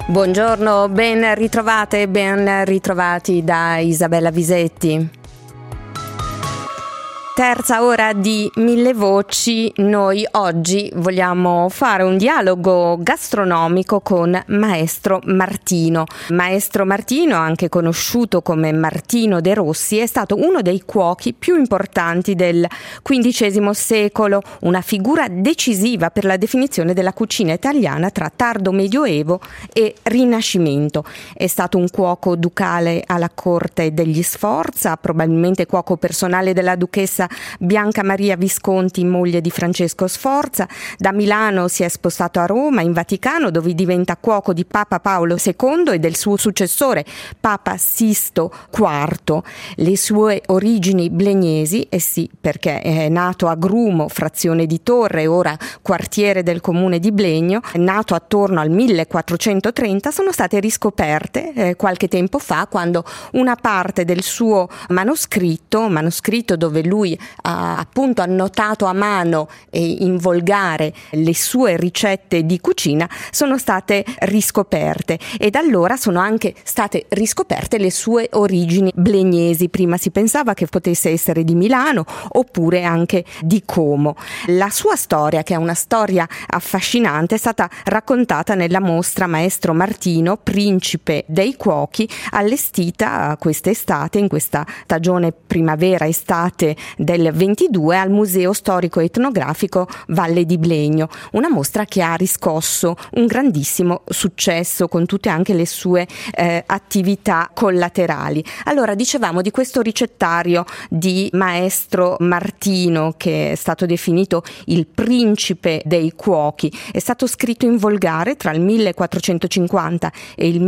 Buongiorno, ben ritrovate e ben ritrovati da Isabella Visetti. Terza ora di Mille Voci. Noi oggi vogliamo fare un dialogo gastronomico con Maestro Martino. Maestro Martino, anche conosciuto come Martino de' Rossi, è stato uno dei cuochi più importanti del XV secolo, una figura decisiva per la definizione della cucina italiana tra tardo medioevo e Rinascimento. È stato un cuoco ducale alla corte degli Sforza, probabilmente cuoco personale della duchessa Bianca Maria Visconti, moglie di Francesco Sforza. Da Milano si è spostato a Roma, in Vaticano, dove diventa cuoco di Papa Paolo II e del suo successore Papa Sisto IV. Le sue origini blegnesi, sì, perché è nato a Grumo, frazione di Torre, ora quartiere del comune di Blegno, è nato attorno al 1430, sono state riscoperte qualche tempo fa, quando una parte del suo manoscritto dove lui ha appunto annotato a mano e in volgare le sue ricette di cucina, sono state riscoperte, e da allora sono anche state riscoperte le sue origini blegnesi. Prima si pensava che potesse essere di Milano oppure anche di Como. La sua storia, che è una storia affascinante, è stata raccontata nella mostra Maestro Martino, principe dei cuochi, allestita quest'estate, in questa stagione primavera-estate del 22, al Museo Storico Etnografico Valle di Blegno. Una mostra che ha riscosso un grandissimo successo, con tutte anche le sue attività collaterali. Allora, dicevamo di questo ricettario di Maestro Martino, che è stato definito il principe dei cuochi. È stato scritto in volgare tra il 1450 e il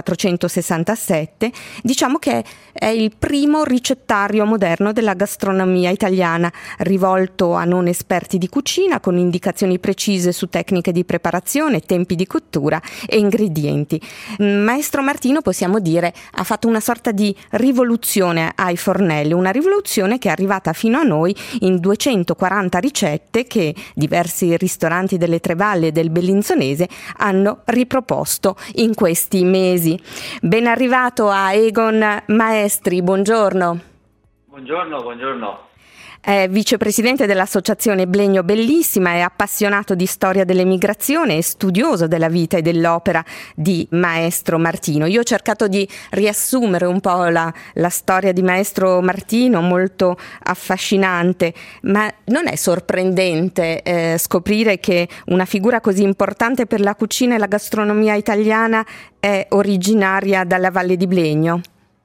1467. Diciamo che è il primo ricettario moderno della gastronomia italiana, rivolto a non esperti di cucina, con indicazioni precise su tecniche di preparazione, tempi di cottura e ingredienti. Maestro Martino, possiamo dire, ha fatto una sorta di rivoluzione ai fornelli, una rivoluzione che è arrivata fino a noi in 240 ricette che diversi ristoranti delle Tre Valli e del Bellinzonese hanno riproposto in questi mesi. Ben arrivato a Egon Maestri, buongiorno. Buongiorno. È vicepresidente dell'associazione Blegno Bellissima, è appassionato di storia dell'emigrazione e studioso della vita e dell'opera di Maestro Martino. Io ho cercato di riassumere un po' la storia di Maestro Martino, molto affascinante, ma non è sorprendente scoprire che una figura così importante per la cucina e la gastronomia italiana è originaria dalla Valle di Blegno?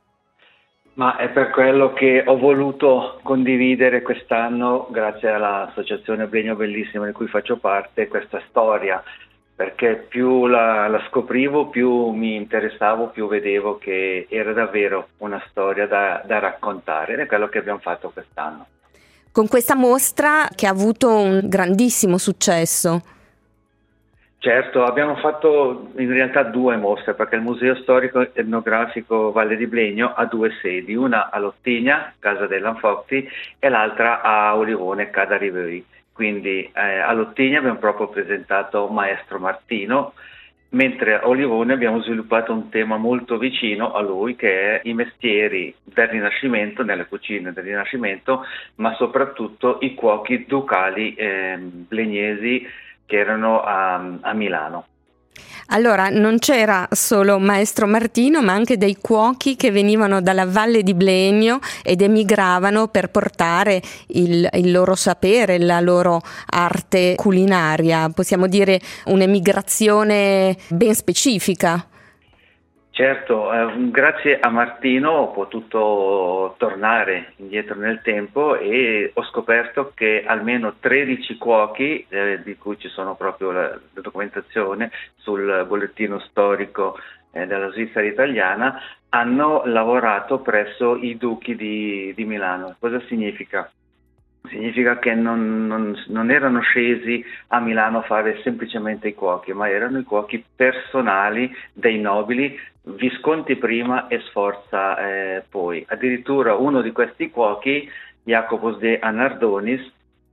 Ma è per quello che ho voluto condividere quest'anno, grazie all'associazione Blegno Bellissima di cui faccio parte, questa storia, perché più la scoprivo, più mi interessavo, più vedevo che era davvero una storia da raccontare, ed è quello che abbiamo fatto quest'anno. Con questa mostra che ha avuto un grandissimo successo. Certo, abbiamo fatto in realtà due mostre, perché il Museo Storico Etnografico Valle di Blegno ha due sedi, una a Lottigna, Casa dell'Anfocti, e l'altra a Olivone, Cada Riveri. Quindi a Lottigna abbiamo proprio presentato Maestro Martino, mentre a Olivone abbiamo sviluppato un tema molto vicino a lui, che è i mestieri del Rinascimento, nelle cucine del Rinascimento, ma soprattutto i cuochi ducali blegnesi che erano a Milano. Allora, non c'era solo Maestro Martino, ma anche dei cuochi che venivano dalla Valle di Blegno ed emigravano per portare il loro sapere, la loro arte culinaria. Possiamo dire un'emigrazione ben specifica. Certo, grazie a Martino ho potuto tornare indietro nel tempo e ho scoperto che almeno 13 cuochi, di cui ci sono proprio la documentazione sul bollettino storico della Svizzera italiana, hanno lavorato presso i duchi di Milano. Cosa significa? Significa che non erano scesi a Milano a fare semplicemente i cuochi, ma erano i cuochi personali dei nobili, Visconti prima e Sforza poi. Addirittura uno di questi cuochi, Jacobus de Anardonis,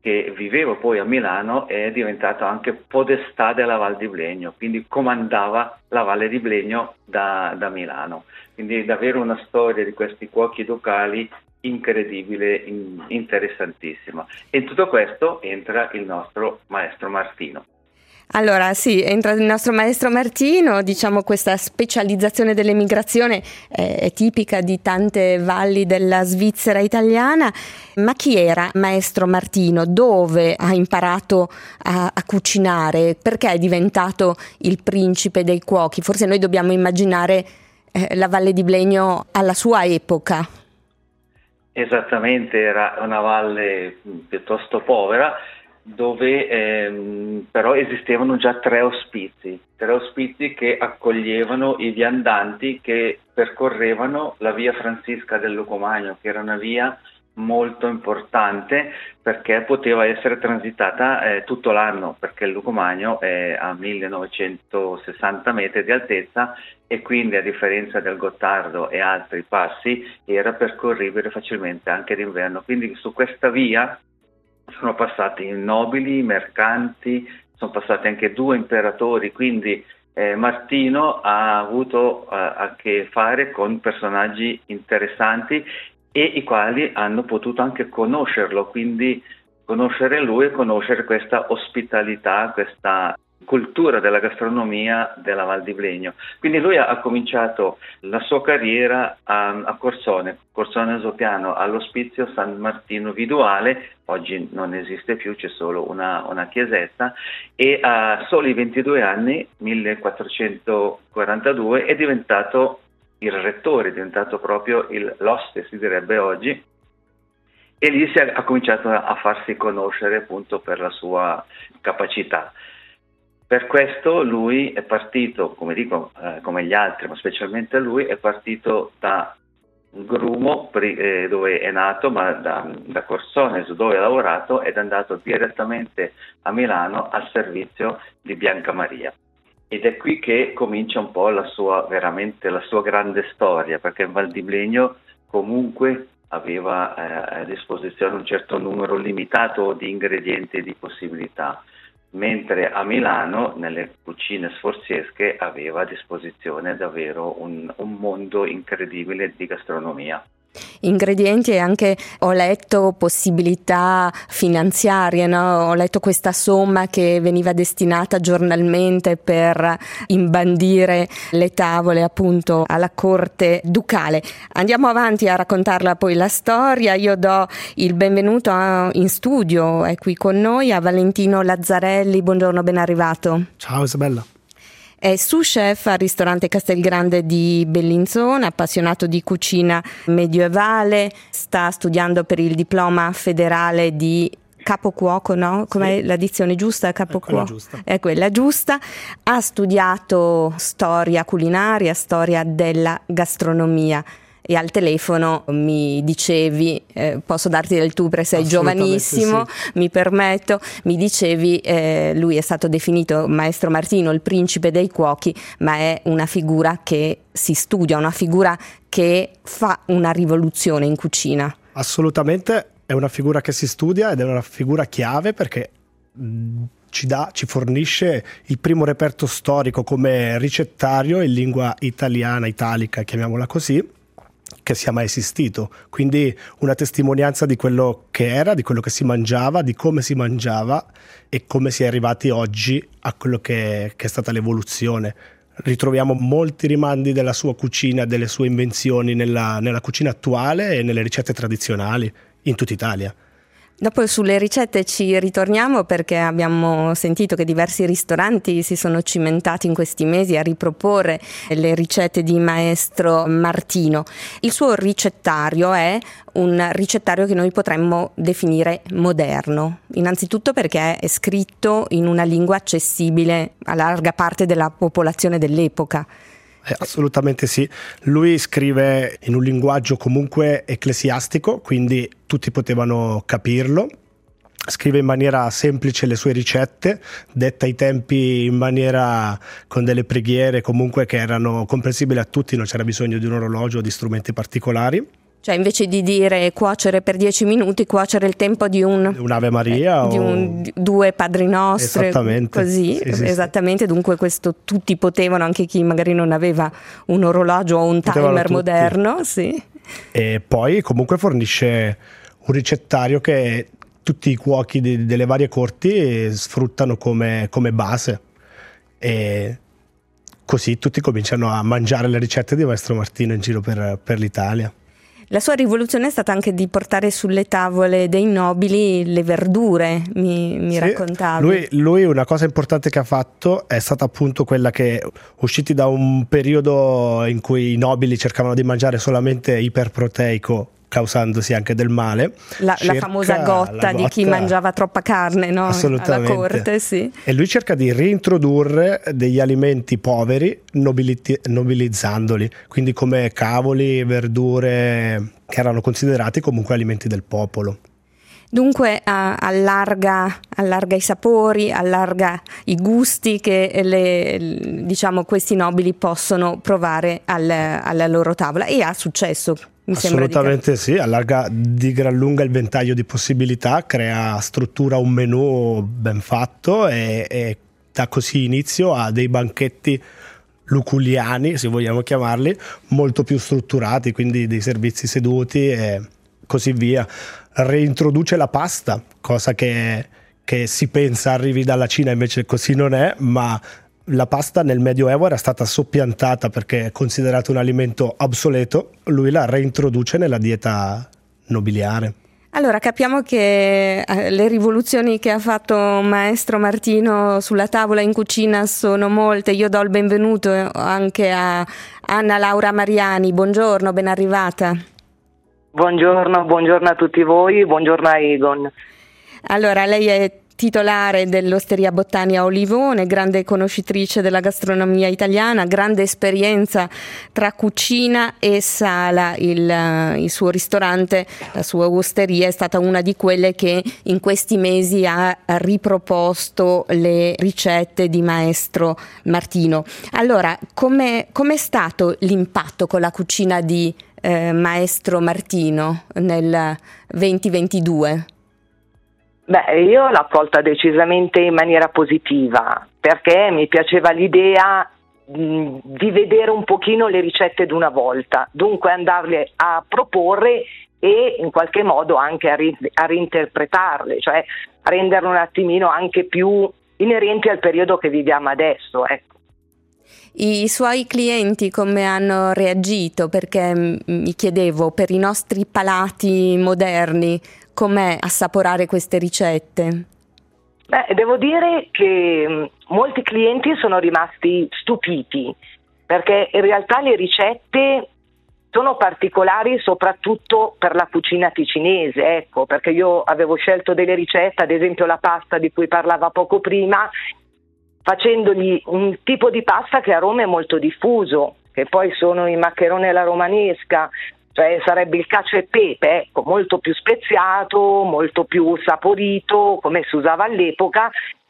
che viveva poi a Milano, è diventato anche podestà della Val di Blegno, quindi comandava la Valle di Blegno da Milano. Quindi davvero una storia di questi cuochi ducali incredibile, interessantissima. E in tutto questo entra il nostro maestro Martino. Allora sì, entra il nostro maestro Martino, diciamo questa specializzazione dell'emigrazione è tipica di tante valli della Svizzera italiana, ma chi era maestro Martino? Dove ha imparato a cucinare? Perché è diventato il principe dei cuochi? Forse noi dobbiamo immaginare la Valle di Blegno alla sua epoca. Esattamente, era una valle piuttosto povera, dove però esistevano già tre ospizi che accoglievano i viandanti che percorrevano la via Francisca del Lucumagno, che era una via molto importante perché poteva essere transitata tutto l'anno, perché il Lucumagno è a 1960 metri di altezza e quindi, a differenza del Gottardo e altri passi, era percorribile facilmente anche d'inverno. Quindi su questa via sono passati nobili, mercanti, sono passati anche 2 imperatori, quindi Martino ha avuto a che fare con personaggi interessanti e i quali hanno potuto anche conoscerlo, quindi conoscere lui e conoscere questa ospitalità, questa cultura della gastronomia della Val di Blegno. Quindi lui ha cominciato la sua carriera a Corsone Esopiano, all'ospizio San Martino Viduale. Oggi non esiste più, c'è solo una chiesetta, e a soli 22 anni, 1442, è diventato il rettore, è diventato proprio l'oste, si direbbe oggi, e lì ha cominciato a farsi conoscere appunto per la sua capacità. Per questo lui è partito, come dico, come gli altri, ma specialmente lui, è partito da Grumo, dove è nato, ma da Corsone, dove ha lavorato, ed è andato direttamente a Milano al servizio di Bianca Maria. Ed è qui che comincia un po' veramente la sua grande storia, perché in Val di Blegno comunque aveva a disposizione un certo numero limitato di ingredienti e di possibilità, mentre a Milano, nelle cucine sforzesche, aveva a disposizione davvero un mondo incredibile di gastronomia. Ingredienti e anche, ho letto, possibilità finanziarie, no? Ho letto questa somma che veniva destinata giornalmente per imbandire le tavole appunto alla corte ducale. Andiamo avanti a raccontarla poi la storia. Io do il benvenuto in studio, è qui con noi, a Valentino Lazzarelli. Buongiorno, ben arrivato. Ciao Isabella. È sous chef al ristorante Castelgrande di Bellinzona, appassionato di cucina medievale, sta studiando per il diploma federale di capocuoco, no? Com'è sì. La dizione giusta? Capocuoco? È quella giusta. Ha studiato storia culinaria, storia della gastronomia. E al telefono mi dicevi, posso darti del tu perché sei giovanissimo, sì. Mi permetto, mi dicevi lui è stato definito maestro Martino il principe dei cuochi, ma è una figura che si studia, una figura che fa una rivoluzione in cucina. Assolutamente, è una figura che si studia ed è una figura chiave perché ci fornisce il primo reperto storico come ricettario in lingua italiana, italica, chiamiamola così, che sia mai esistito, quindi una testimonianza di quello che era, di quello che si mangiava, di come si mangiava e come si è arrivati oggi a quello che è stata l'evoluzione. Ritroviamo molti rimandi della sua cucina, delle sue invenzioni nella cucina attuale e nelle ricette tradizionali in tutta Italia. Dopo sulle ricette ci ritorniamo perché abbiamo sentito che diversi ristoranti si sono cimentati in questi mesi a riproporre le ricette di maestro Martino. Il suo ricettario è un ricettario che noi potremmo definire moderno, innanzitutto perché è scritto in una lingua accessibile a larga parte della popolazione dell'epoca. Assolutamente sì, lui scrive in un linguaggio comunque ecclesiastico, quindi tutti potevano capirlo, scrive in maniera semplice le sue ricette, detta i tempi in maniera con delle preghiere comunque che erano comprensibili a tutti, non c'era bisogno di un orologio o di strumenti particolari. Cioè invece di dire cuocere per 10 minuti, cuocere il tempo di un'Ave Maria due Padri Nostri, esattamente. Così, sì, esattamente. Dunque questo tutti potevano, anche chi magari non aveva un orologio o un timer moderno, sì. E poi comunque fornisce un ricettario che tutti i cuochi delle varie corti sfruttano come base, e così tutti cominciano a mangiare le ricette di Maestro Martino in giro per l'Italia. La sua rivoluzione è stata anche di portare sulle tavole dei nobili le verdure, mi raccontavi. Lui una cosa importante che ha fatto è stata appunto quella che, usciti da un periodo in cui i nobili cercavano di mangiare solamente iperproteico, causandosi anche del male. La famosa gotta di chi mangiava troppa carne, no? Assolutamente. Alla corte, sì. E lui cerca di reintrodurre degli alimenti poveri nobilizzandoli, quindi come cavoli, verdure, che erano considerati comunque alimenti del popolo. Dunque allarga i sapori, allarga i gusti che questi nobili possono provare alla loro tavola, e ha successo. Assolutamente sì, allarga di gran lunga il ventaglio di possibilità, struttura un menù ben fatto e dà così inizio a dei banchetti luculliani, se vogliamo chiamarli, molto più strutturati, quindi dei servizi seduti e così via. Reintroduce la pasta, cosa che si pensa arrivi dalla Cina, invece così non è, ma la pasta nel Medioevo era stata soppiantata perché è considerato un alimento obsoleto. Lui la reintroduce nella dieta nobiliare. Allora capiamo che le rivoluzioni che ha fatto Maestro Martino sulla tavola in cucina sono molte. Io do il benvenuto anche a Anna Laura Mariani. Buongiorno, ben arrivata. Buongiorno a tutti voi, buongiorno a Egon. Allora, lei è titolare dell'Osteria Bottania Olivone, grande conoscitrice della gastronomia italiana, grande esperienza tra cucina e sala. Il suo ristorante, la sua osteria è stata una di quelle che in questi mesi ha riproposto le ricette di Maestro Martino. Allora, com'è stato l'impatto con la cucina di Maestro Martino nel 2022? Beh, io l'ho accolta decisamente in maniera positiva, perché mi piaceva l'idea di vedere un pochino le ricette d'una volta, dunque andarle a proporre e in qualche modo anche a reinterpretarle, cioè a renderle un attimino anche più inerenti al periodo che viviamo adesso, ecco. I suoi clienti come hanno reagito? Perché mi chiedevo, per i nostri palati moderni, com'è assaporare queste ricette? Beh, devo dire che molti clienti sono rimasti stupiti, perché in realtà le ricette sono particolari soprattutto per la cucina ticinese, ecco, perché io avevo scelto delle ricette, ad esempio la pasta di cui parlava poco prima, facendogli un tipo di pasta che a Roma è molto diffuso, che poi sono i maccheroni alla romanesca, cioè sarebbe il cacio e pepe, ecco, molto più speziato, molto più saporito, come si usava all'epoca,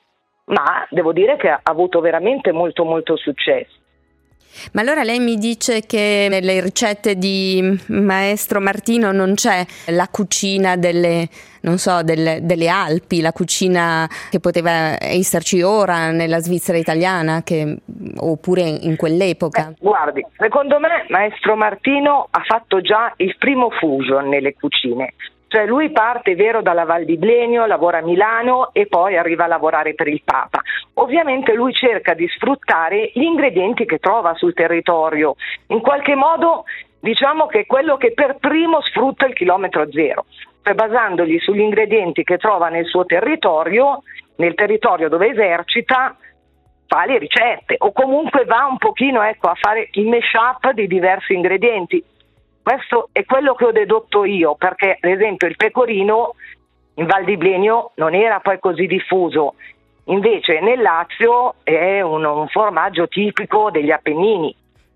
ma devo dire che ha avuto veramente molto molto successo. Ma allora lei mi dice che nelle ricette di Maestro Martino non c'è la cucina delle Alpi, la cucina che poteva esserci ora nella Svizzera italiana, oppure in quell'epoca? Guardi, secondo me Maestro Martino ha fatto già il primo fusion nelle cucine. Cioè lui parte, vero, dalla Val di Blenio, lavora a Milano e poi arriva a lavorare per il Papa. Ovviamente lui cerca di sfruttare gli ingredienti che trova sul territorio. In qualche modo diciamo che è quello che per primo sfrutta il chilometro zero. Cioè basandogli sugli ingredienti che trova nel suo territorio, nel territorio dove esercita, fa le ricette o comunque va un pochino a fare il mash-up di diversi ingredienti. Questo è quello che ho dedotto io, perché ad esempio il pecorino in Val di Blenio non era poi così diffuso, invece nel Lazio è un formaggio tipico degli Appennini.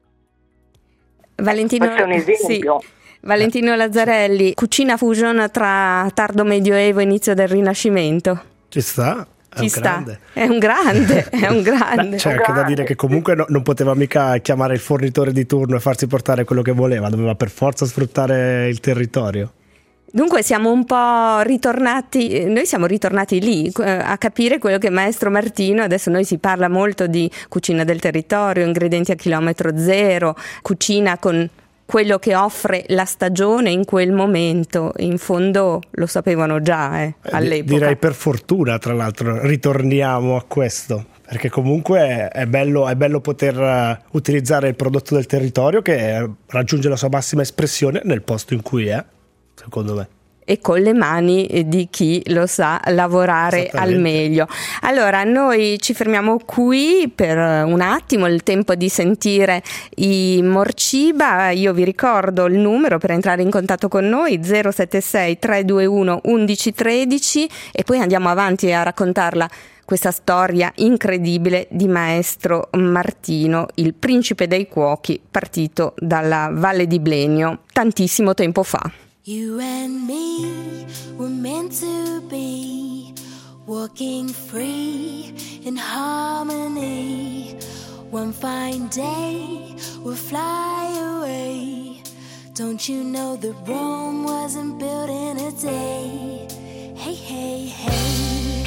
Valentino, questo è un esempio. Sì. Valentino Lazzarelli, cucina fusion tra tardo medioevo e inizio del Rinascimento. Ci sta. Ci sta, è un grande. Beh, c'è anche da dire che comunque non poteva mica chiamare il fornitore di turno e farsi portare quello che voleva, doveva per forza sfruttare il territorio. Dunque siamo un po' ritornati, noi siamo ritornati lì a capire quello che Maestro Martino, adesso noi si parla molto di cucina del territorio, ingredienti a chilometro zero, cucina con quello che offre la stagione in quel momento, in fondo lo sapevano già all'epoca. Direi per fortuna, tra l'altro, ritorniamo a questo, perché comunque è bello poter utilizzare il prodotto del territorio che raggiunge la sua massima espressione nel posto in cui è, secondo me. E con le mani di chi lo sa lavorare al meglio. Allora noi ci fermiamo qui per un attimo, il tempo di sentire i Morciba. Io vi ricordo il numero per entrare in contatto con noi, 076 321 1113, e poi andiamo avanti a raccontarla questa storia incredibile di Maestro Martino, il principe dei cuochi, partito dalla Valle di Blenio tantissimo tempo fa. You and me were meant to be, walking free in harmony. One fine day we'll fly away. Don't you know that Rome wasn't built in a day? Hey, hey, hey.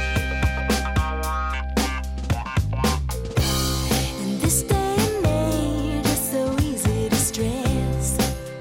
In this day and age, it's so easy to stress.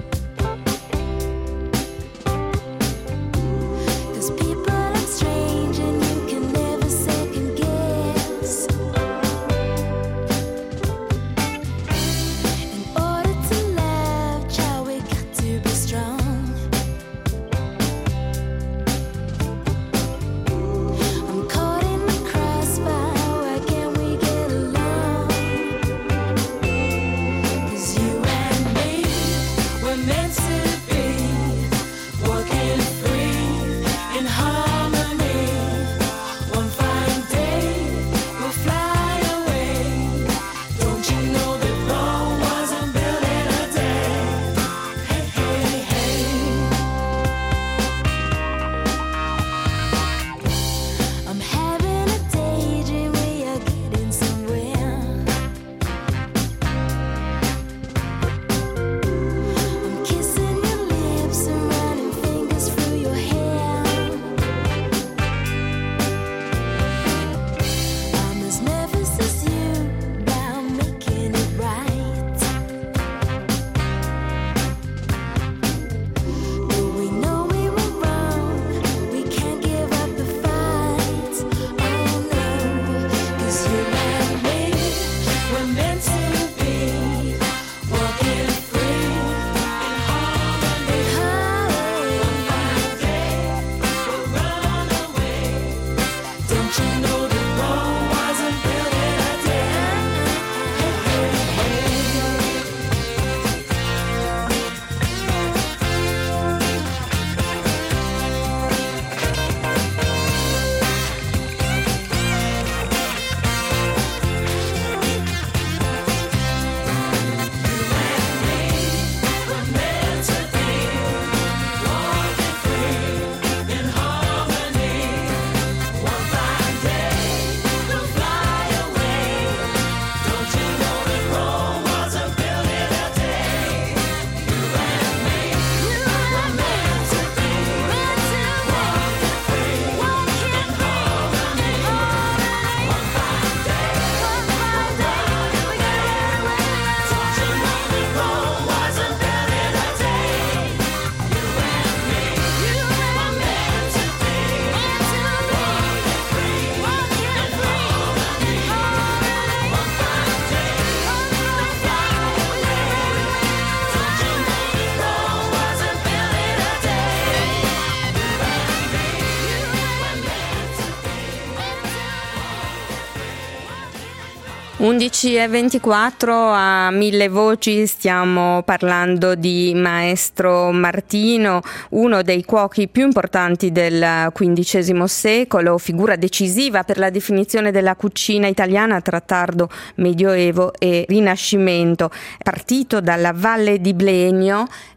e 24 a Mille Voci stiamo parlando di Maestro Martino, uno dei cuochi più importanti del XV secolo, figura decisiva per la definizione della cucina italiana tra tardo Medioevo e Rinascimento. Partito dalla Valle di Blenio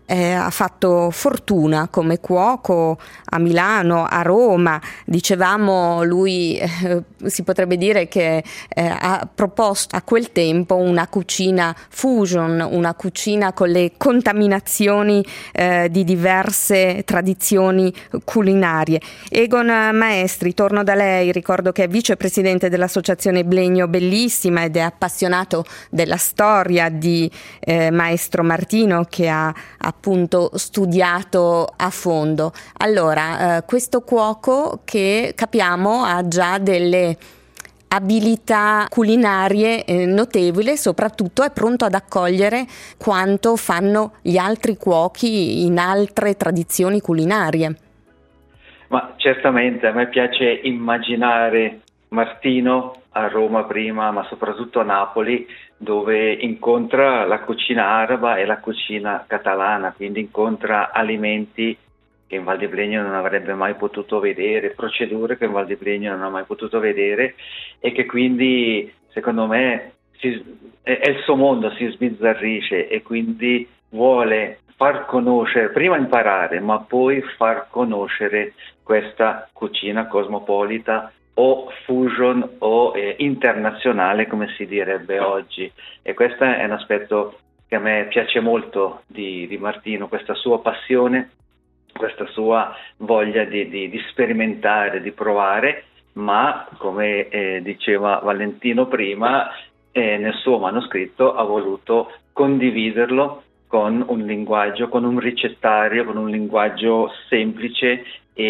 ha fatto fortuna come cuoco a Milano, a Roma. Dicevamo, lui si potrebbe dire che ha proposto a quel tempo una cucina fusion, una cucina con le contaminazioni di diverse tradizioni culinarie. Egon Maestri, torno da lei, ricordo che è vicepresidente dell'associazione Blegno Bellissima ed è appassionato della storia di Maestro Martino, che ha appunto studiato a fondo. Allora, questo cuoco, che capiamo ha già delle abilità culinarie notevoli, soprattutto è pronto ad accogliere quanto fanno gli altri cuochi in altre tradizioni culinarie. Ma certamente a me piace immaginare Martino a Roma prima, ma soprattutto a Napoli, dove incontra la cucina araba e la cucina catalana, quindi incontra alimenti che in Val di Blegno non avrebbe mai potuto vedere, procedure che in Val di Blegno non ha mai potuto vedere, e che quindi secondo me è il suo mondo, si sbizzarrisce e quindi vuole far conoscere, prima imparare, ma poi far conoscere questa cucina cosmopolita o fusion o internazionale, come si direbbe oggi. E questo è un aspetto che a me piace molto di Martino, questa sua passione, questa sua voglia di sperimentare, di provare, ma come diceva Valentino prima, nel suo manoscritto ha voluto condividerlo con un linguaggio, con un ricettario, con un linguaggio semplice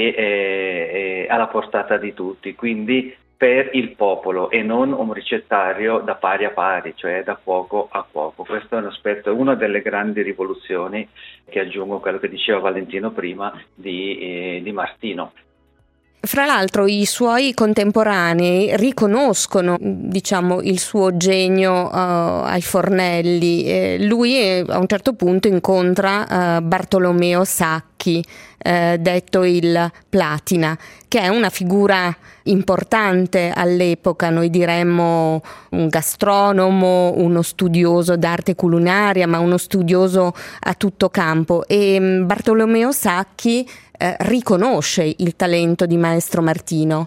e alla portata di tutti, quindi per il popolo, e non un ricettario da pari a pari, cioè da cuoco a cuoco. Questo è un aspetto, una delle grandi rivoluzioni, che aggiungo a quello che diceva Valentino prima, di Martino. Fra l'altro i suoi contemporanei riconoscono, diciamo, il suo genio ai fornelli. Lui a un certo punto incontra Bartolomeo Sacchi, detto il Platina, che è una figura importante all'epoca, noi diremmo un gastronomo, uno studioso d'arte culinaria, ma uno studioso a tutto campo. E Bartolomeo Sacchi riconosce il talento di Maestro Martino.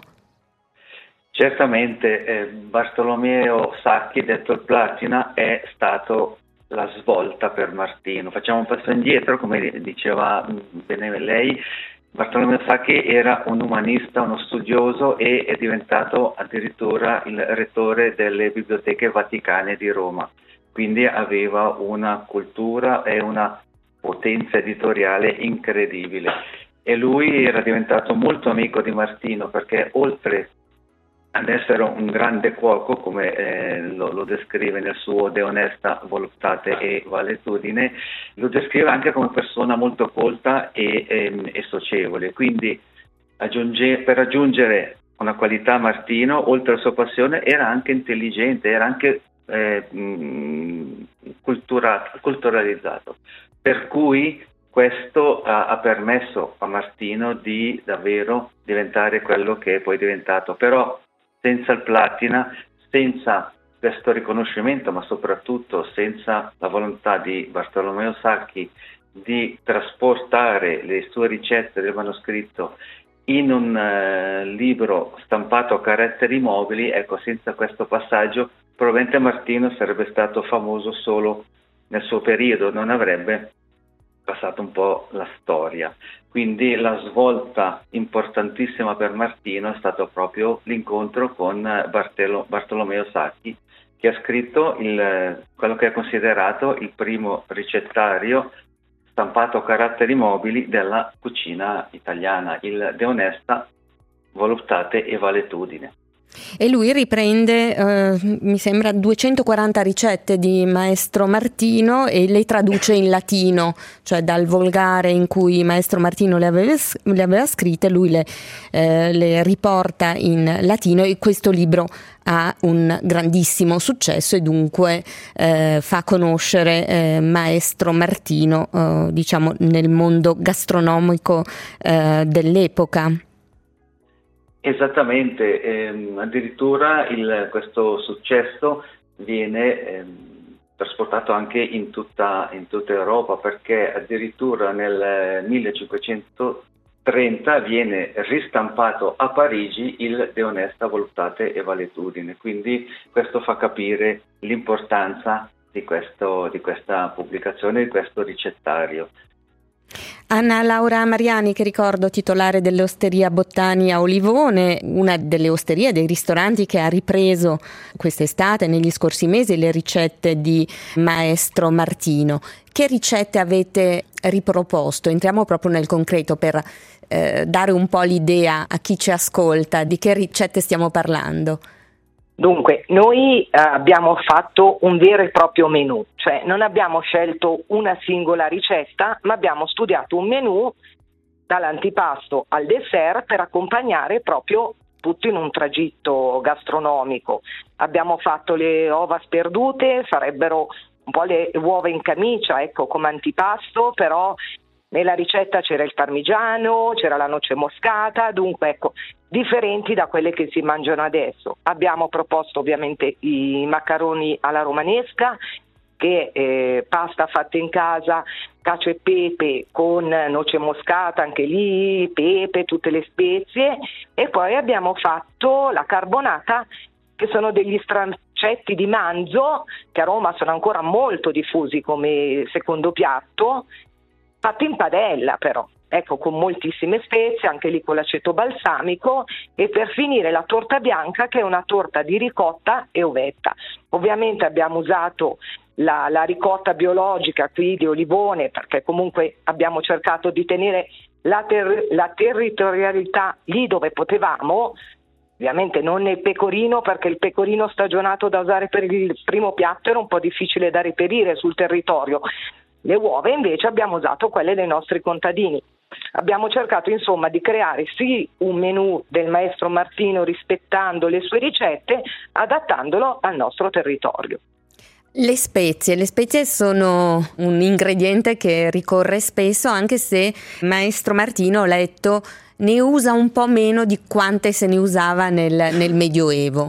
Certamente Bartolomeo Sacchi, detto il Platina, è stato la svolta per Martino. Facciamo un passo indietro, come diceva bene lei. Bartolomeo Sacchi era un umanista, uno studioso, e è diventato addirittura il rettore delle biblioteche vaticane di Roma, quindi aveva una cultura e una potenza editoriale incredibile. E lui era diventato molto amico di Martino, perché oltre ad essere un grande cuoco, come lo descrive nel suo De Honesta Voluptate e Valetudine, lo descrive anche come persona molto colta e socievole. Quindi per raggiungere una qualità Martino, oltre alla sua passione, era anche intelligente, era anche culturalizzato. Per cui questo ha permesso a Martino di davvero diventare quello che è poi diventato. Però senza il Platina, senza questo riconoscimento, ma soprattutto senza la volontà di Bartolomeo Sacchi di trasportare le sue ricette del manoscritto in un libro stampato a caratteri mobili, ecco, senza questo passaggio probabilmente Martino sarebbe stato famoso solo nel suo periodo, non avrebbe passato un po' la storia. Quindi la svolta importantissima per Martino è stato proprio l'incontro con Bartolomeo Sacchi, che ha scritto quello che è considerato il primo ricettario stampato a caratteri mobili della cucina italiana, il De Honesta Voluptate e Valetudine. E lui riprende, mi sembra, 240 ricette di Maestro Martino e le traduce in latino, cioè dal volgare in cui Maestro Martino le aveva scritte, lui le riporta in latino, e questo libro ha un grandissimo successo e dunque fa conoscere Maestro Martino, diciamo, nel mondo gastronomico dell'epoca. Esattamente, addirittura questo successo viene trasportato anche in tutta Europa, perché addirittura nel 1530 viene ristampato a Parigi il De honesta voluptate e valetudine, quindi questo fa capire l'importanza di questa pubblicazione, di questo ricettario. Anna Laura Mariani, che ricordo titolare dell'Osteria Bottani a Olivone, una delle osterie, dei ristoranti che ha ripreso quest'estate, negli scorsi mesi, le ricette di Maestro Martino. Che ricette avete riproposto? Entriamo proprio nel concreto per dare un po' l'idea a chi ci ascolta di che ricette stiamo parlando. Dunque, noi abbiamo fatto un vero e proprio menù, cioè non abbiamo scelto una singola ricetta, ma abbiamo studiato un menù dall'antipasto al dessert per accompagnare proprio tutto in un tragitto gastronomico. Abbiamo fatto le ova sperdute, sarebbero un po' le uova in camicia, ecco, come antipasto, però nella ricetta c'era il parmigiano, c'era la noce moscata, dunque ecco, differenti da quelle che si mangiano adesso. Abbiamo proposto ovviamente i maccheroni alla romanesca, che è pasta fatta in casa, cacio e pepe con noce moscata, anche lì, pepe, tutte le spezie, e poi abbiamo fatto la carbonata, che sono degli strancetti di manzo, che a Roma sono ancora molto diffusi come secondo piatto, fatti in padella però, ecco, con moltissime spezie, anche lì con l'aceto balsamico, e per finire la torta bianca, che è una torta di ricotta e uvetta. Ovviamente abbiamo usato la ricotta biologica qui di Olivone, perché comunque abbiamo cercato di tenere la territorialità lì dove potevamo, ovviamente non nel pecorino, perché il pecorino stagionato da usare per il primo piatto era un po' difficile da reperire sul territorio. Le uova invece abbiamo usato quelle dei nostri contadini. Abbiamo cercato insomma di creare sì un menù del Maestro Martino rispettando le sue ricette, adattandolo al nostro territorio. Le spezie sono un ingrediente che ricorre spesso, anche se Maestro Martino, ho letto, ne usa un po' meno di quante se ne usava nel Medioevo.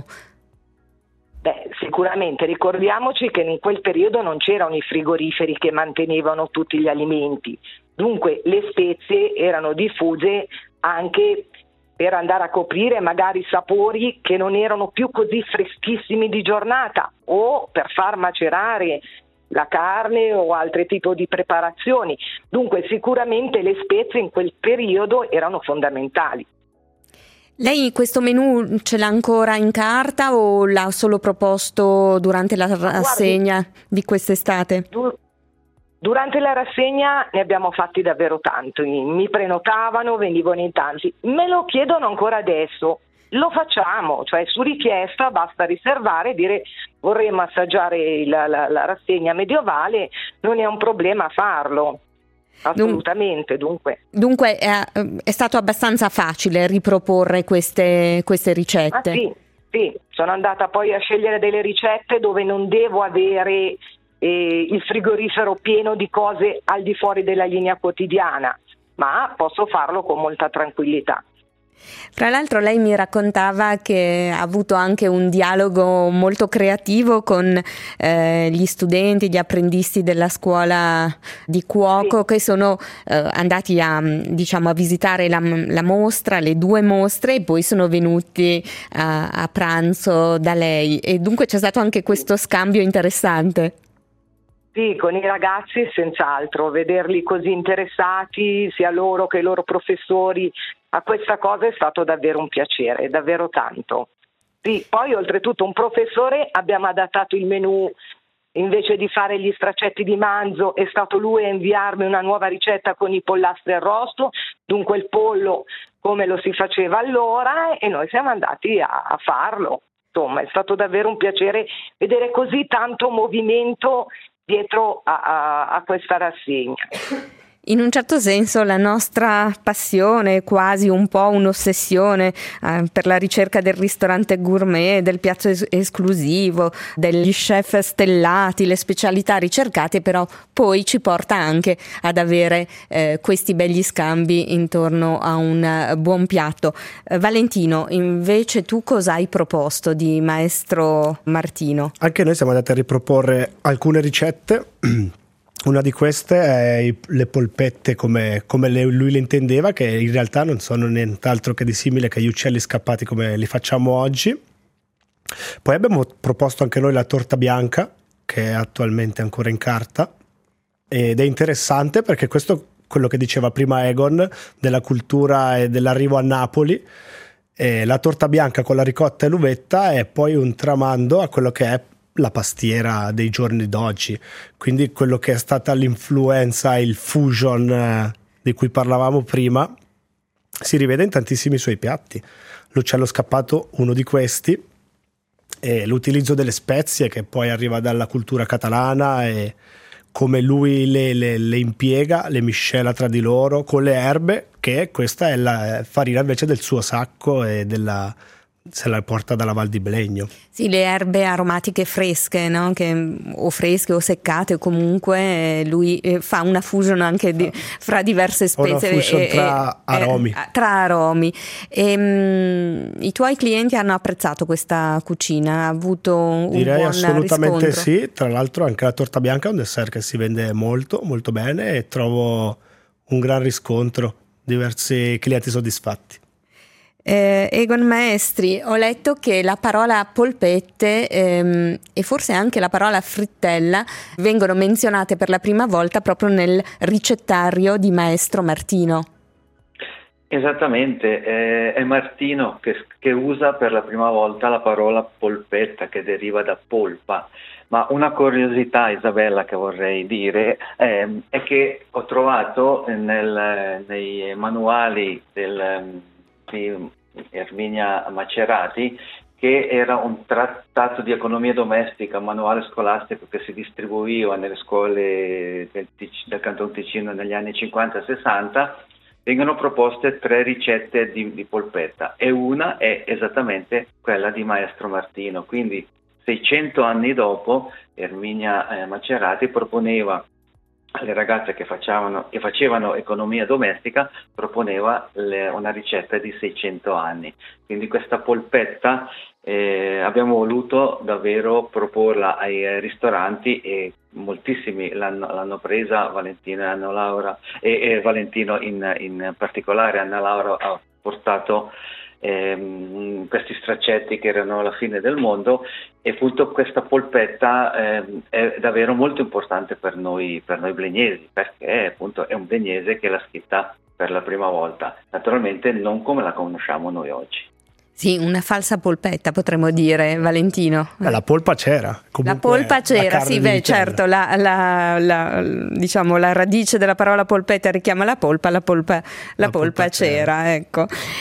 Sicuramente ricordiamoci che in quel periodo non c'erano i frigoriferi che mantenevano tutti gli alimenti, dunque le spezie erano diffuse anche per andare a coprire magari sapori che non erano più così freschissimi di giornata, o per far macerare la carne o altri tipi di preparazioni. Dunque sicuramente le spezie in quel periodo erano fondamentali. Lei questo menù ce l'ha ancora in carta o l'ha solo proposto durante la rassegna di quest'estate? Durante la rassegna ne abbiamo fatti davvero tanto, mi prenotavano, venivano in tanti, me lo chiedono ancora adesso, lo facciamo, cioè su richiesta basta riservare e dire vorremmo assaggiare la rassegna medievale, non è un problema farlo. Assolutamente, dunque è stato abbastanza facile riproporre queste ricette. Sì, sono andata poi a scegliere delle ricette dove non devo avere il frigorifero pieno di cose al di fuori della linea quotidiana, ma posso farlo con molta tranquillità. Fra l'altro lei mi raccontava che ha avuto anche un dialogo molto creativo con gli studenti, gli apprendisti della scuola di cuoco, sì, che sono andati a visitare la mostra, le 2 mostre, e poi sono venuti a pranzo da lei, e dunque c'è stato anche questo scambio interessante. Sì, con i ragazzi senz'altro, vederli così interessati, sia loro che i loro professori, a questa cosa è stato davvero un piacere, davvero tanto. Sì, poi oltretutto un professore, abbiamo adattato il menù, invece di fare gli straccetti di manzo è stato lui a inviarmi una nuova ricetta con i pollastri arrosto, dunque il pollo come lo si faceva allora, e noi siamo andati a farlo. Insomma, è stato davvero un piacere vedere così tanto movimento dietro a questa rassegna. In un certo senso la nostra passione, quasi un po' un'ossessione per la ricerca del ristorante gourmet, del piatto esclusivo, degli chef stellati, le specialità ricercate, però poi ci porta anche ad avere questi begli scambi intorno a un buon piatto. Valentino, invece tu cosa hai proposto di Maestro Martino? Anche noi siamo andati a riproporre alcune ricette. Una di queste è le polpette come lui le intendeva, che in realtà non sono nient'altro che di simile che gli uccelli scappati come li facciamo oggi. Poi abbiamo proposto anche noi la torta bianca, che è attualmente ancora in carta, ed è interessante perché questo, quello che diceva prima Egon, della cultura e dell'arrivo a Napoli, la torta bianca con la ricotta e l'uvetta è poi un tramando a quello che è la pastiera dei giorni d'oggi, quindi quello che è stata l'influenza, il fusion di cui parlavamo prima, si rivede in tantissimi suoi piatti. L'uccello scappato, uno di questi, e l'utilizzo delle spezie che poi arriva dalla cultura catalana e come lui le impiega, le miscela tra di loro con le erbe, che questa è la farina invece del suo sacco e se la porta dalla Val di Blegno. Sì, le erbe aromatiche fresche, no? O fresche o seccate, o comunque lui fa una fusion anche fra diverse spezie. Una fusion tra aromi. I tuoi clienti hanno apprezzato questa cucina? Ha avuto un Direi buon assolutamente riscontro? sì. Tra l'altro anche la torta bianca è un dessert che si vende molto, molto bene e trovo un gran riscontro, diversi clienti soddisfatti. Egon Maestri, ho letto che la parola polpette e forse anche la parola frittella vengono menzionate per la prima volta proprio nel ricettario di Maestro Martino. Esattamente, è Martino che usa per la prima volta la parola polpetta, che deriva da polpa. Ma una curiosità, Isabella, che vorrei dire è che ho trovato nei manuali di Erminia Macerati, che era un trattato di economia domestica, un manuale scolastico che si distribuiva nelle scuole del Canton Ticino negli anni 50 e 60. Vengono proposte 3 ricette di polpetta e una è esattamente quella di Maestro Martino. Quindi 600 anni dopo Erminia Macerati proponeva alle ragazze che facevano economia domestica, proponeva una ricetta di 600 anni. Quindi questa polpetta abbiamo voluto davvero proporla ai ristoranti e moltissimi l'hanno presa. Valentino e Anna Laura e Valentino in particolare. Anna Laura ha portato questi straccetti che erano la fine del mondo, e appunto questa polpetta è davvero molto importante per noi blegnesi, perché appunto è un blegnese che l'ha scritta per la prima volta, naturalmente non come la conosciamo noi oggi. Sì, una falsa polpetta potremmo dire, Valentino. La polpa c'era. La polpa c'era, sì, beh, certo, diciamo la radice della parola polpetta richiama la polpa c'era, ecco.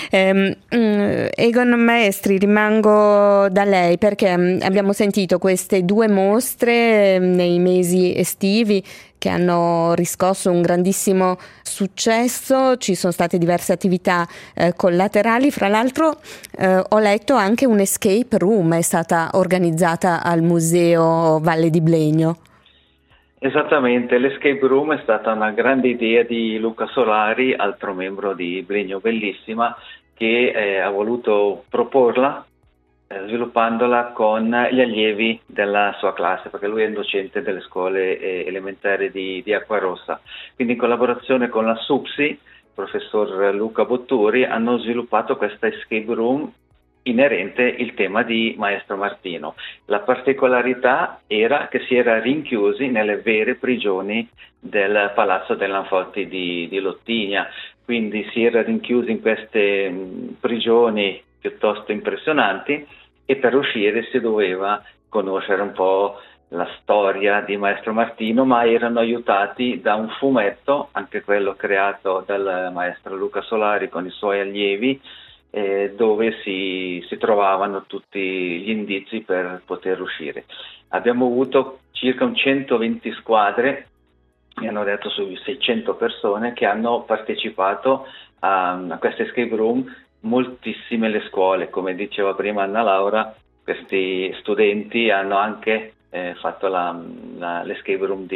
Egon Maestri, rimango da lei perché abbiamo sentito queste 2 mostre nei mesi estivi che hanno riscosso un grandissimo successo. Ci sono state diverse attività collaterali, fra l'altro ho letto anche un escape room è stata organizzata al Museo Valle di Blegno. Esattamente, l'escape room è stata una grande idea di Luca Solari, altro membro di Blegno Bellissima, che ha voluto proporla sviluppandola con gli allievi della sua classe, perché lui è il docente delle scuole elementari di Acquarossa. Quindi in collaborazione con la SUPSI, il professor Luca Botturi, hanno sviluppato questa escape room inerente il tema di Maestro Martino. La particolarità era che si era rinchiusi nelle vere prigioni del Palazzo dell'Anfotti di Lottigna, quindi si era rinchiusi in queste prigioni piuttosto impressionanti, e per uscire si doveva conoscere un po' la storia di Maestro Martino, ma erano aiutati da un fumetto, anche quello creato dal maestro Luca Solari con i suoi allievi, dove si trovavano tutti gli indizi per poter uscire. Abbiamo avuto circa 120 squadre mi hanno detto su 600 persone che hanno partecipato a questa escape room, moltissime le scuole, come diceva prima Anna Laura, questi studenti hanno anche fatto l'escape room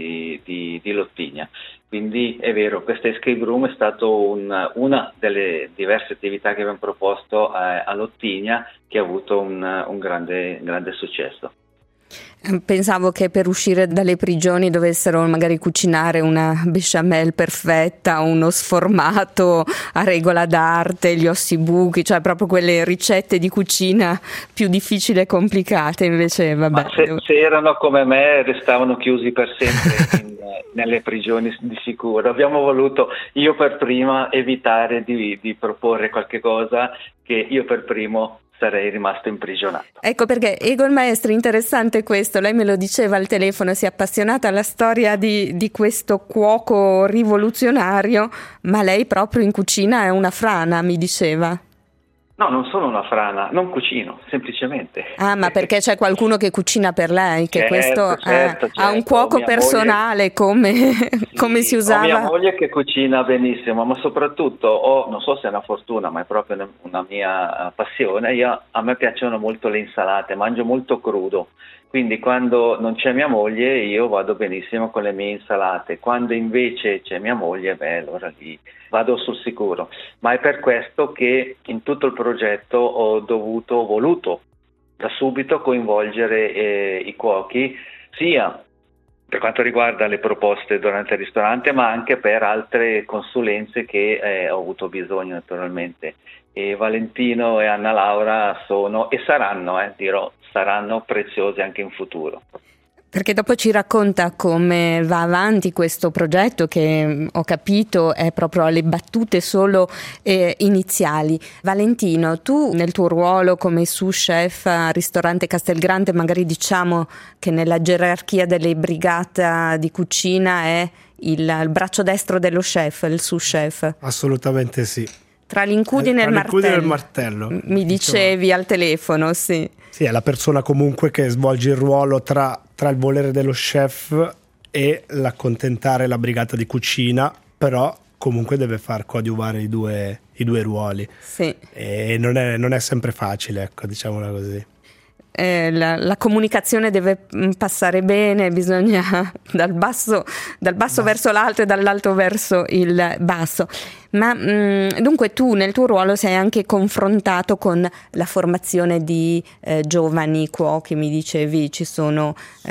di Lottigna. Quindi è vero, questa escape room è stata una delle diverse attività che abbiamo proposto a Lottigna, che ha avuto un grande successo. Pensavo che per uscire dalle prigioni dovessero magari cucinare una besciamella perfetta, uno sformato a regola d'arte, gli ossibuchi, cioè proprio quelle ricette di cucina più difficili e complicate, invece vabbè. Ma se erano come me restavano chiusi per sempre nelle prigioni di sicuro. Abbiamo voluto, io per prima, evitare di proporre qualche cosa che io per primo sarei rimasto imprigionato. Ecco perché, Egon Maestri, interessante questo, lei me lo diceva al telefono, si è appassionata alla storia di questo cuoco rivoluzionario, ma lei proprio in cucina è una frana, mi diceva. No, non sono una frana, non cucino, semplicemente. Ah, ma perché c'è qualcuno che cucina per lei, che certo, ha un cuoco personale, come si usava? Ho mia moglie che cucina benissimo, ma soprattutto non so se è una fortuna, ma è proprio una mia passione. A me piacciono molto le insalate, mangio molto crudo. Quindi quando non c'è mia moglie io vado benissimo con le mie insalate, quando invece c'è mia moglie, allora lì vado sul sicuro. Ma è per questo che in tutto il progetto ho voluto da subito coinvolgere i cuochi, sia per quanto riguarda le proposte durante il ristorante, ma anche per altre consulenze che ho avuto bisogno naturalmente. E Valentino e Anna Laura sono e saranno, saranno preziosi anche in futuro. Perché dopo ci racconta come va avanti questo progetto che ho capito è proprio alle battute solo iniziali. Valentino, tu nel tuo ruolo come sous chef al ristorante Castelgrande, magari diciamo che nella gerarchia delle brigate di cucina è il braccio destro dello chef, il sous chef. Assolutamente sì. Tra l'incudine e il martello. Mi dicevi al telefono, sì. Sì, è la persona comunque che svolge il ruolo tra il volere dello chef e l'accontentare la brigata di cucina, però comunque deve far coadiuvare i due ruoli. Sì. E non è sempre facile, ecco, diciamola così. La comunicazione deve passare bene, bisogna dal basso verso l'alto e dall'alto verso il basso. Ma dunque tu nel tuo ruolo sei anche confrontato con la formazione di giovani cuochi, mi dicevi, ci sono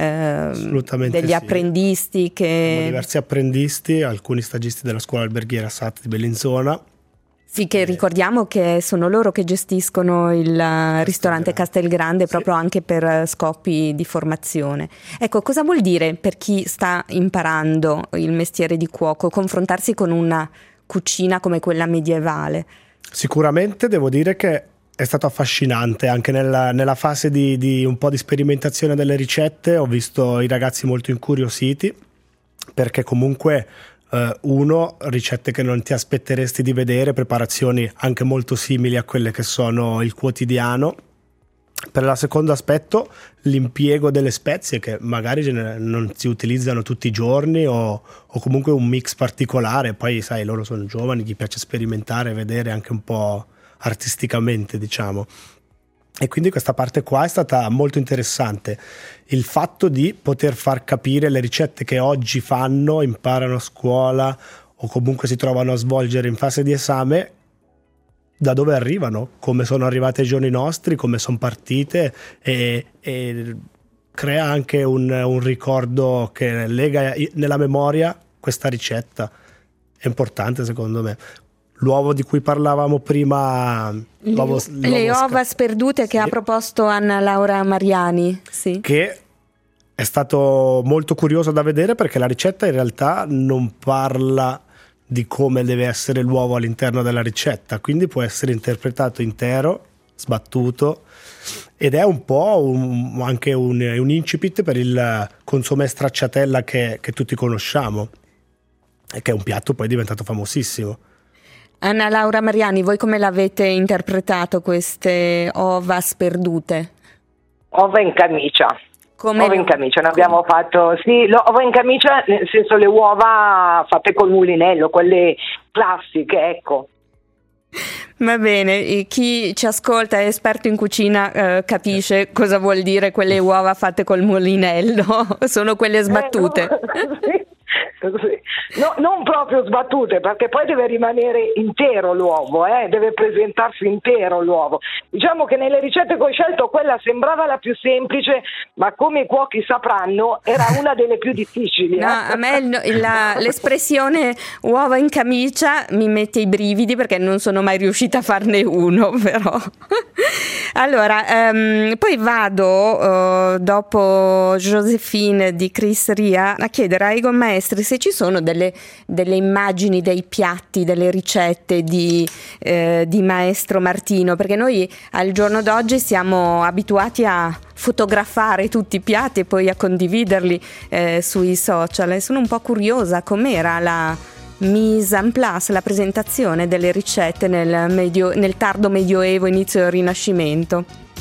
degli apprendisti Abbiamo diversi apprendisti, alcuni stagisti della scuola alberghiera SAT di Bellinzona. Sì, che ricordiamo che sono loro che gestiscono il ristorante Castelgrande proprio anche per scopi di formazione. Ecco, cosa vuol dire per chi sta imparando il mestiere di cuoco confrontarsi con una cucina come quella medievale? Sicuramente devo dire che è stato affascinante anche nella fase di un po' di sperimentazione delle ricette. Ho visto i ragazzi molto incuriositi perché comunque ricette che non ti aspetteresti di vedere, preparazioni anche molto simili a quelle che sono il quotidiano. Per il secondo aspetto, l'impiego delle spezie che magari non si utilizzano tutti i giorni o comunque un mix particolare. Poi sai, loro sono giovani, gli piace sperimentare, vedere anche un po' artisticamente, diciamo. E quindi questa parte qua è stata molto interessante, il fatto di poter far capire le ricette che oggi imparano a scuola o comunque si trovano a svolgere in fase di esame, da dove arrivano, come sono arrivate ai giorni nostri, come sono partite e crea anche un ricordo che lega nella memoria questa ricetta. È importante secondo me. L'uovo di cui parlavamo prima, le uova sperdute che ha proposto Anna Laura Mariani, sì. Che è stato molto curioso da vedere perché la ricetta in realtà non parla di come deve essere l'uovo all'interno della ricetta, quindi può essere interpretato intero, sbattuto, ed è un po' anche un incipit per il consomè stracciatella che tutti conosciamo e che è un piatto poi diventato famosissimo. Anna Laura Mariani, voi come l'avete interpretato queste ova sperdute? Ova in camicia. Come Ovo in camicia, ne abbiamo fatto, sì, ovo in camicia, nel senso le uova fatte col mulinello, quelle classiche, ecco. Va bene, chi ci ascolta è esperto in cucina, capisce cosa vuol dire quelle uova fatte col mulinello, sono quelle sbattute. No, non proprio sbattute, perché poi deve rimanere intero l'uovo, deve presentarsi intero l'uovo. Diciamo che nelle ricette che ho scelto quella sembrava la più semplice, ma come i cuochi sapranno era una delle più difficili. No, a me l'espressione uova in camicia mi mette i brividi perché non sono mai riuscita a farne uno, però. Allora, poi vado dopo Joséphine di Chris Ria a chiedere a Egon Maestri se ci sono delle immagini dei piatti, delle ricette di Maestro Martino, perché noi al giorno d'oggi siamo abituati a fotografare tutti i piatti e poi a condividerli sui social, e sono un po' curiosa com'era la mise en place, la presentazione delle ricette nel tardo medioevo, inizio del Rinascimento.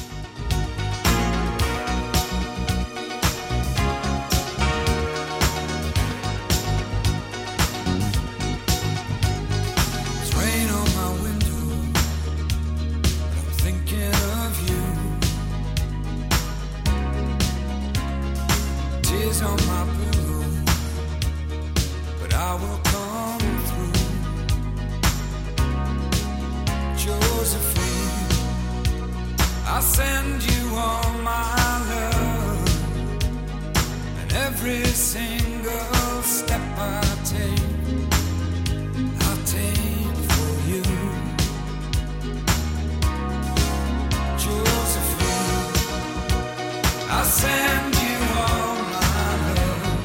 I send you all my love, and every single step I take for you. Josephine, I send you all my love.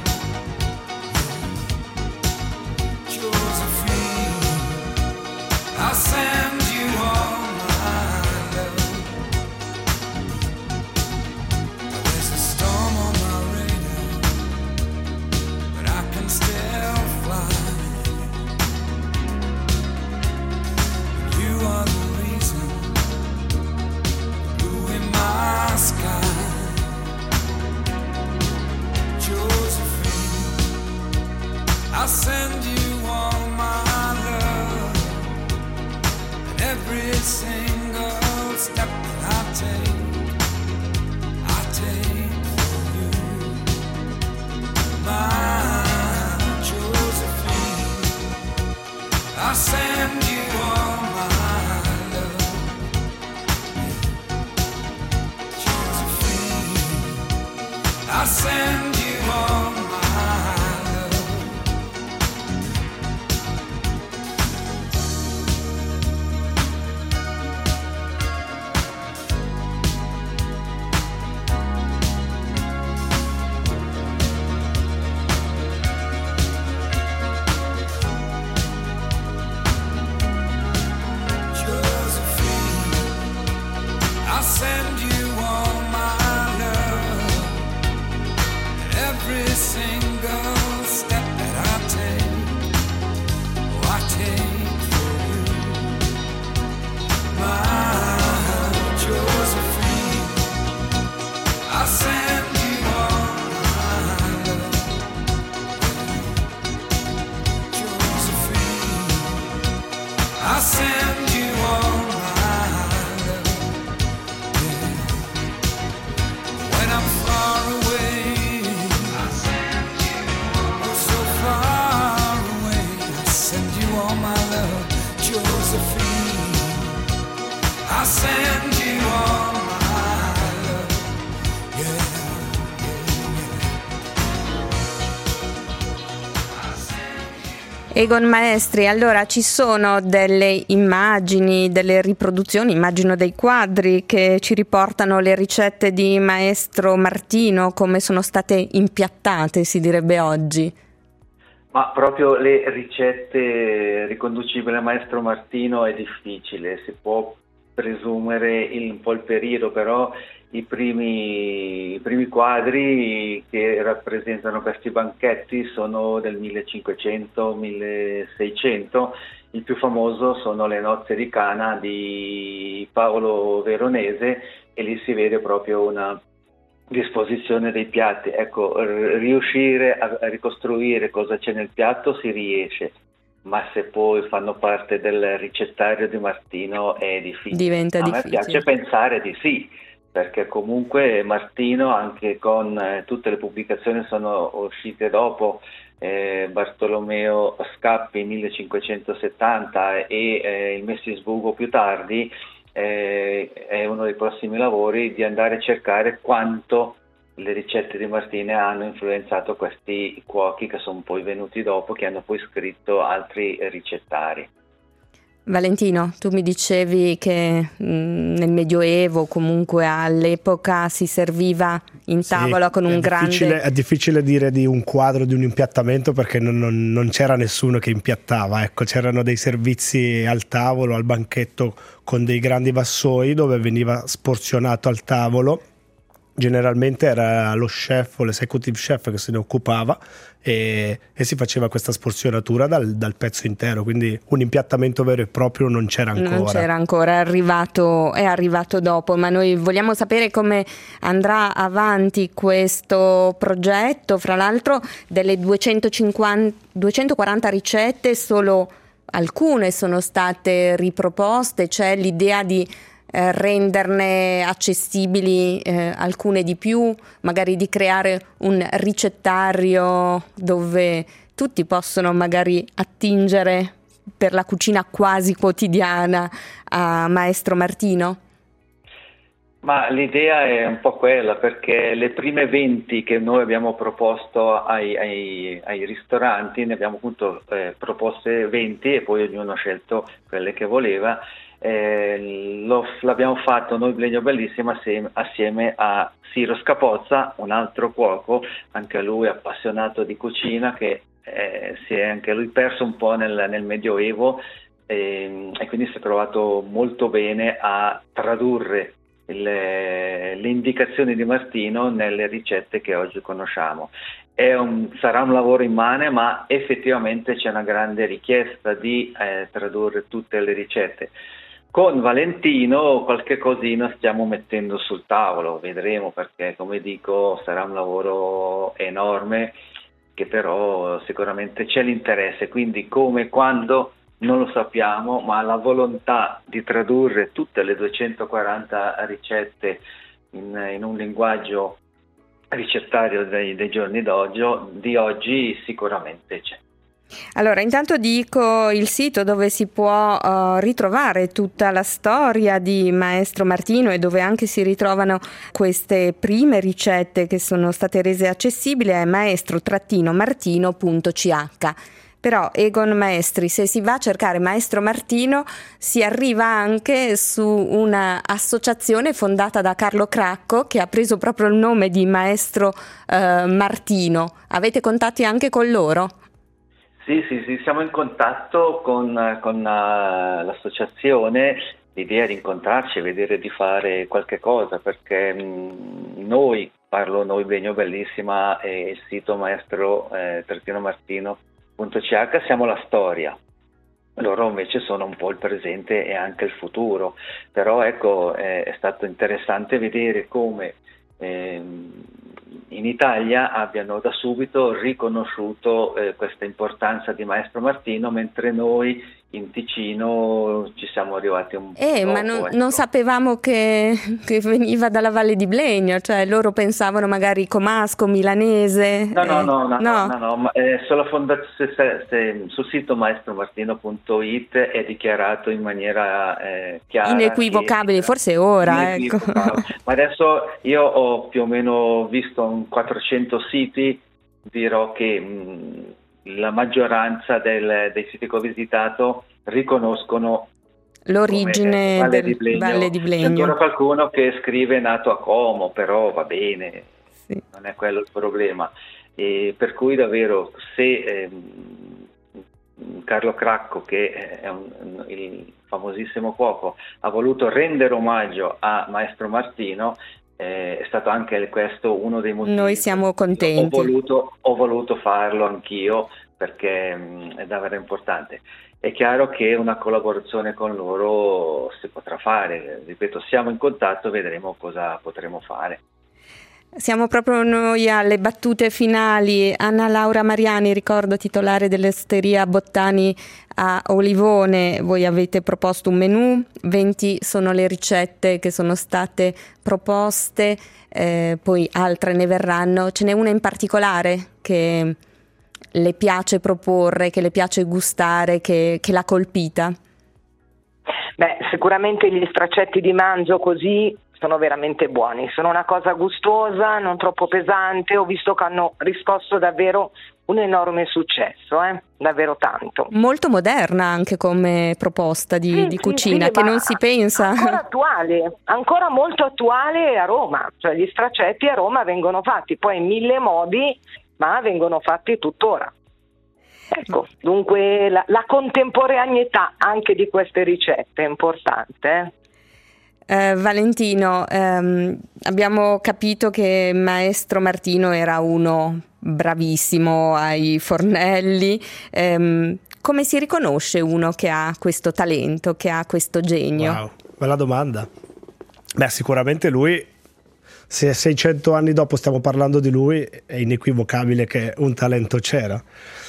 Josephine, I send you all. I send you all my love, and every single step that I take for you. My Josephine, I send you all my love. Josephine, I send you all my Egon Maestri, allora ci sono delle immagini, delle riproduzioni, immagino dei quadri che ci riportano le ricette di Maestro Martino, come sono state impiattate, si direbbe oggi? Ma proprio le ricette riconducibili a Maestro Martino è difficile, si può presumere un po' il periodo, però i primi quadri che rappresentano questi banchetti sono del 1500-1600, il più famoso sono le nozze di Cana di Paolo Veronese, e lì si vede proprio una disposizione dei piatti. Ecco, riuscire a ricostruire cosa c'è nel piatto si riesce, ma se poi fanno parte del ricettario di Martino è difficile. Diventa a me difficile. piace pensare di sì, perché comunque Martino, anche con tutte le pubblicazioni sono uscite dopo, Bartolomeo Scappi 1570 e il Messisburgo più tardi, è uno dei prossimi lavori di andare a cercare quanto le ricette di Martino hanno influenzato questi cuochi che sono poi venuti dopo, che hanno poi scritto altri ricettari. Valentino, tu mi dicevi che nel Medioevo, comunque all'epoca, si serviva in tavola con un grande... È difficile dire di un quadro, di un impiattamento, perché non c'era nessuno che impiattava, ecco, c'erano dei servizi al tavolo, al banchetto, con dei grandi vassoi dove veniva sporzionato al tavolo. Generalmente era lo chef o l'executive chef che se ne occupava e si faceva questa sporzionatura dal pezzo intero, quindi un impiattamento vero e proprio non c'era ancora. Non c'era ancora, è arrivato dopo, ma noi vogliamo sapere come andrà avanti questo progetto. Fra l'altro, delle 240 ricette solo alcune sono state riproposte, c'è l'idea di renderne accessibili alcune di più, magari di creare un ricettario dove tutti possono magari attingere per la cucina quasi quotidiana a Maestro Martino? Ma l'idea è un po' quella, perché le prime 20 che noi abbiamo proposto ai ristoranti, ne abbiamo appunto proposte 20 e poi ognuno ha scelto quelle che voleva. L'abbiamo fatto noi Blegno Bellissima assieme a Siro Scapozza, un altro cuoco, anche lui appassionato di cucina, che si è anche lui perso un po' nel Medioevo e quindi si è trovato molto bene a tradurre le indicazioni di Martino nelle ricette che oggi conosciamo. Sarà un lavoro immane, ma effettivamente c'è una grande richiesta di tradurre tutte le ricette. Con Valentino qualche cosina stiamo mettendo sul tavolo, vedremo, perché come dico sarà un lavoro enorme, che però sicuramente c'è l'interesse, quindi come, quando non lo sappiamo, ma la volontà di tradurre tutte le 240 ricette in un linguaggio ricettario dei giorni di oggi sicuramente c'è. Allora, intanto dico il sito dove si può ritrovare tutta la storia di Maestro Martino e dove anche si ritrovano queste prime ricette che sono state rese accessibili, è maestro-martino.ch. Però, Egon Maestri, se si va a cercare Maestro Martino si arriva anche su una associazione fondata da Carlo Cracco, che ha preso proprio il nome di Maestro Martino. Avete contatti anche con loro? Sì, siamo in contatto con l'associazione. L'idea è di incontrarci e vedere di fare qualche cosa, perché noi Blegno Bellissima e il sito maestro-martino.ch siamo la storia. Loro invece sono un po' il presente e anche il futuro. Però ecco, è stato interessante vedere come in Italia abbiano da subito riconosciuto questa importanza di Maestro Martino, mentre noi in Ticino ci siamo arrivati un po' dopo. Ma non sapevamo che veniva dalla Valle di Blegno, cioè loro pensavano magari comasco, milanese. No, ma sulla sul sito maestromartino.it è dichiarato in maniera chiara, inequivocabile, forse ora, ecco. Ma adesso io ho più o meno visto 400 siti, dirò che la maggioranza dei siti che ho visitato riconoscono l'origine Valle del di Valle di Blegno. C'è ancora qualcuno che scrive nato a Como, però va bene, sì. Non è quello il problema. E per cui davvero, se Carlo Cracco, che è il famosissimo cuoco, ha voluto rendere omaggio a Maestro Martino, è stato anche questo uno dei motivi. Noi siamo contenti. Ho voluto farlo anch'io, perché è davvero importante. È chiaro che una collaborazione con loro si potrà fare, ripeto, siamo in contatto, vedremo cosa potremo fare. Siamo proprio noi alle battute finali. Anna Laura Mariani, ricordo titolare dell'Osteria Bottani a Olivone, voi avete proposto un menù, 20 sono le ricette che sono state proposte, poi altre ne verranno. Ce n'è una in particolare che le piace proporre, che le piace gustare, che l'ha colpita? Beh, sicuramente gli straccetti di manzo così sono veramente buoni, sono una cosa gustosa, non troppo pesante, ho visto che hanno riscosso davvero un enorme successo, davvero tanto. Molto moderna anche come proposta di cucina, che non si pensa. Ancora attuale, ancora molto attuale a Roma, cioè gli straccetti a Roma vengono fatti poi in 1000 modi, ma vengono fatti tuttora. Ecco, dunque la contemporaneità anche di queste ricette è importante. Valentino, abbiamo capito che Maestro Martino era uno bravissimo ai fornelli. Come si riconosce uno che ha questo talento, che ha questo genio? Wow, bella domanda. Beh, sicuramente lui, se 600 anni dopo stiamo parlando di lui, è inequivocabile che un talento c'era.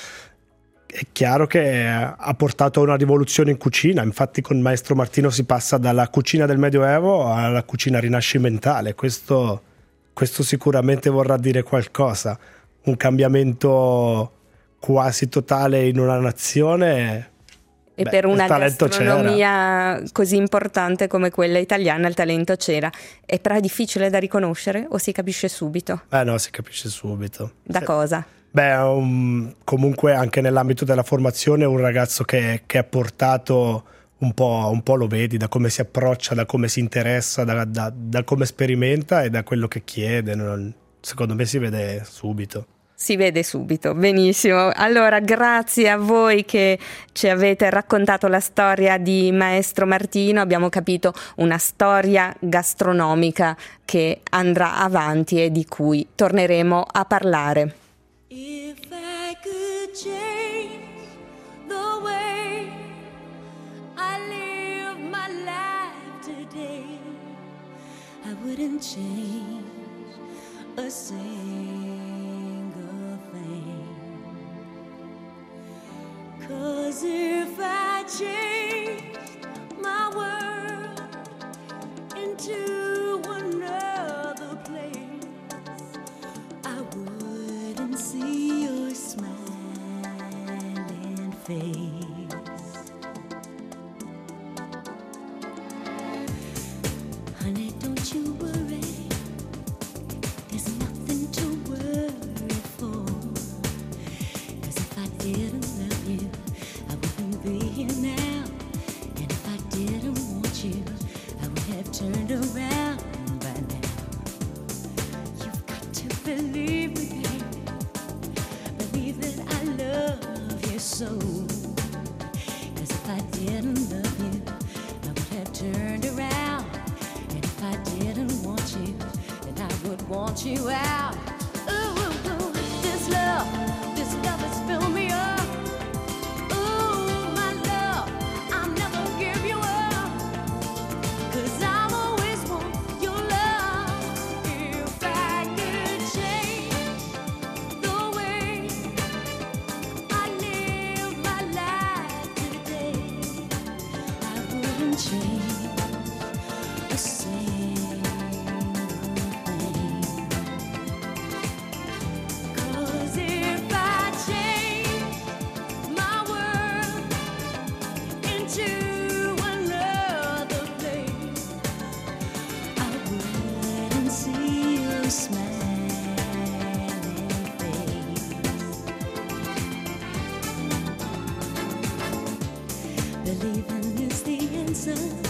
È chiaro che ha portato a una rivoluzione in cucina, infatti con Maestro Martino si passa dalla cucina del Medioevo alla cucina rinascimentale, questo sicuramente vorrà dire qualcosa, un cambiamento quasi totale in una nazione. E per una gastronomia così importante come quella italiana il talento c'era. È però difficile da riconoscere o si capisce subito? No, si capisce subito. Da cosa? Beh, comunque anche nell'ambito della formazione è un ragazzo che ha portato un po' lo vedi, da come si approccia, da come si interessa, da come sperimenta e da quello che chiede. Secondo me si vede subito. Si vede subito, benissimo. Allora, grazie a voi che ci avete raccontato la storia di Maestro Martino. Abbiamo capito una storia gastronomica che andrà avanti e di cui torneremo a parlare. If I could change the way I live my life today, I wouldn't change a single thing. 'Cause if I changed my world into another place, I wouldn't see your smiling face. Honey, don't you worry, there's nothing to worry for. 'Cause if I didn't love you, I wouldn't be here now. And if I didn't want you, I would have turned around by now. You've got to believe me, believe that I love you so. 'Cause if I didn't love you, I would have turned around. And if I didn't want you, then I would want you out. Ooh, this love has filled me up. Ooh, my love, I'll never give you up. 'Cause I'll always want your love. If I could change the way I live my life today, I wouldn't change a single thing. 'Cause if I change my world into another place, I wouldn't see your smiling face. Believing is the answer.